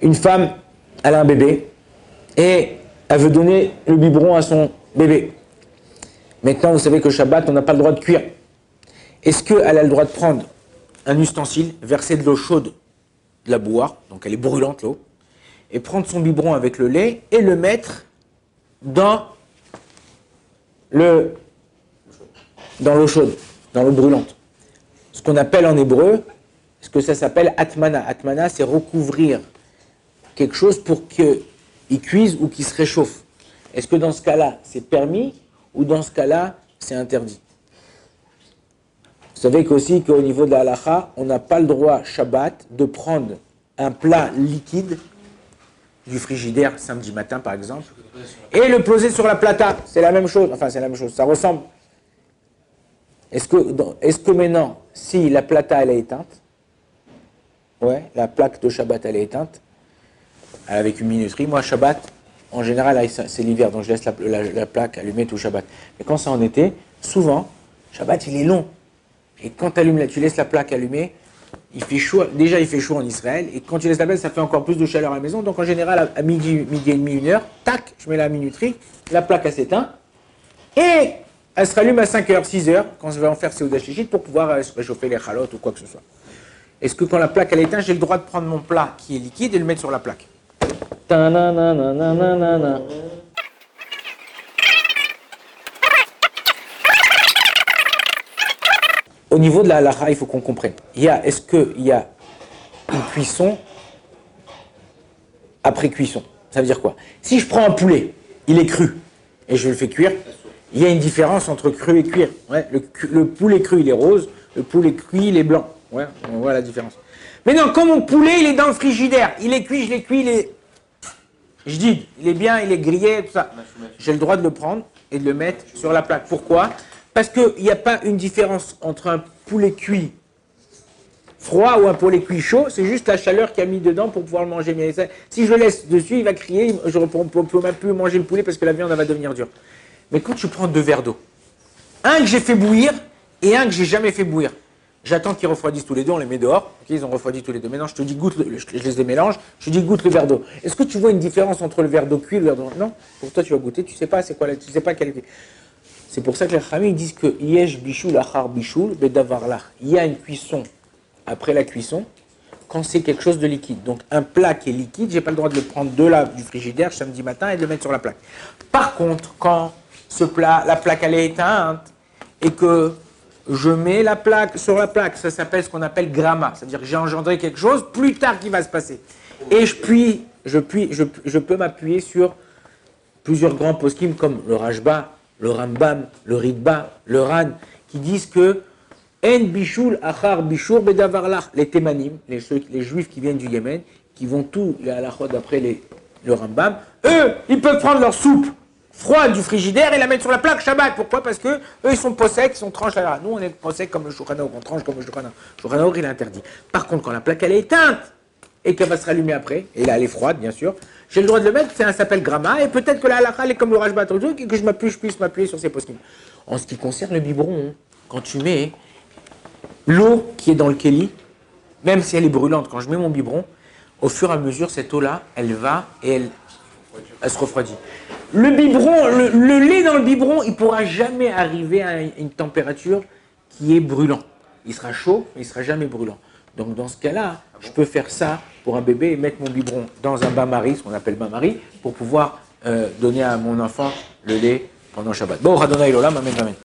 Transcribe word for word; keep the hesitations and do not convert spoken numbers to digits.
Une femme, elle a un bébé et elle veut donner le biberon à son bébé. Maintenant, vous savez que Shabbat, on n'a pas le droit de cuire. Est-ce qu'elle a le droit de prendre un ustensile, verser de l'eau chaude, de la boire, donc elle est brûlante l'eau, et prendre son biberon avec le lait et le mettre dans le dans l'eau chaude, dans l'eau brûlante. Ce qu'on appelle en hébreu, ce que ça s'appelle atmana. Atmana, c'est recouvrir quelque chose pour qu'il cuise ou qu'il se réchauffe. Est-ce que dans ce cas-là, c'est permis ou dans ce cas-là, c'est interdit? Vous savez qu'aussi qu'au niveau de la halakha, on n'a pas le droit, Shabbat, de prendre un plat liquide du frigidaire samedi matin, par exemple, et le poser sur la plata. C'est la même chose. Enfin, c'est la même chose. Ça ressemble. Est-ce que, est-ce que maintenant, si la plata, elle est éteinte, ouais, la plaque de Shabbat, elle est éteinte, avec une minuterie. Moi, Shabbat, en général, c'est l'hiver, donc je laisse la, la, la plaque allumée tout Shabbat. Mais quand c'est en été, souvent, Shabbat, il est long. Et quand tu laisses la plaque allumée, il fait chaud. Déjà, il fait chaud en Israël. Et quand tu laisses la plaque, ça fait encore plus de chaleur à la maison. Donc, en général, à midi, midi et demi, une heure, tac, je mets la minuterie, la plaque, elle s'éteint. Et elle se rallume à cinq heures, six heures, quand je vais en faire Seuda Shlichit pour pouvoir euh, réchauffer les chalotes ou quoi que ce soit. Est-ce que quand la plaque, elle est éteinte, j'ai le droit de prendre mon plat qui est liquide et le mettre sur la plaque? Au niveau de la halakha, il faut qu'on comprenne. Il y a, est-ce qu'il y a une cuisson après cuisson? Ça veut dire quoi? Si je prends un poulet, il est cru, et je le fais cuire, il y a une différence entre cru et cuire. Ouais, le, le poulet cru, il est rose, le poulet cuit, il est blanc. Ouais, on voit la différence. Mais non, quand mon poulet, il est dans le frigidaire, il est cuit, je l'ai cuit, il est... Je dis, il est bien, il est grillé, tout ça. J'ai le droit de le prendre et de le mettre sur la plaque. Pourquoi? Parce qu'il n'y a pas une différence entre un poulet cuit froid ou un poulet cuit chaud, c'est juste la chaleur qu'il a mis dedans pour pouvoir le manger. Mais si je le laisse dessus, il va crier, je ne peux même plus manger le poulet parce que la viande va devenir dure. Mais quand tu prends deux verres d'eau, un que j'ai fait bouillir et un que j'ai jamais fait bouillir, j'attends qu'ils refroidissent tous les deux, on les met dehors, okay, ils ont refroidi tous les deux. Maintenant, je te dis, goûte, le, je, je les mélange, je te dis, goûte le verre d'eau. Est-ce que tu vois une différence entre le verre d'eau cuit et le verre d'eau? Non, pour toi, tu vas goûter, tu sais pas c'est quoi, tu sais pas quelle. C'est pour ça que les Chachamim disent que yesh bishul achar bishul bedavarlach. Il y a une cuisson après la cuisson quand c'est quelque chose de liquide. Donc un plat qui est liquide, j'ai pas le droit de le prendre de là du frigidaire samedi matin et de le mettre sur la plaque. Par contre, quand ce plat, la plaque elle est éteinte et que je mets la plaque sur la plaque, ça s'appelle ce qu'on appelle gramma, c'est-à-dire que j'ai engendré quelque chose plus tard qui va se passer. Et je puis, je puis, je, je peux m'appuyer sur plusieurs grands poskim comme le Rashba, le Rambam, le Ritba, le Ran, qui disent que En bishul achar bishur bedavarlach, les Témanim, les, les juifs qui viennent du Yémen, qui vont tous les halachot d'après les, le Rambam, eux, ils peuvent prendre leur soupe froide du frigidaire et la mettre sur la plaque Shabbat. Pourquoi? Parce que eux, ils sont posecs, ils sont tranches là. Nous, on est posecs comme le Shulchan Aruch, on tranche comme le Shulchan Aruch. Le Shulchan Aruch, il est interdit. Par contre, quand la plaque, elle est éteinte et qu'elle va se rallumer après, et là, elle est froide, bien sûr, j'ai le droit de le mettre, ça s'appelle gramma, et peut-être que la halakha, elle est comme le rajbat, et que je, m'appuie, je puisse m'appuyer sur ces poskim. En ce qui concerne le biberon, quand tu mets l'eau qui est dans le kéli, même si elle est brûlante, quand je mets mon biberon, au fur et à mesure, cette eau-là, elle va et elle, elle se refroidit. Le biberon, le, le lait dans le biberon, il ne pourra jamais arriver à une température qui est brûlant. Il sera chaud, mais il ne sera jamais brûlant. Donc dans ce cas-là, je peux faire ça pour un bébé et mettre mon biberon dans un bain-marie, ce qu'on appelle bain-marie, pour pouvoir euh, donner à mon enfant le lait pendant Shabbat. Bon, Radona Ilolam, amen, amen.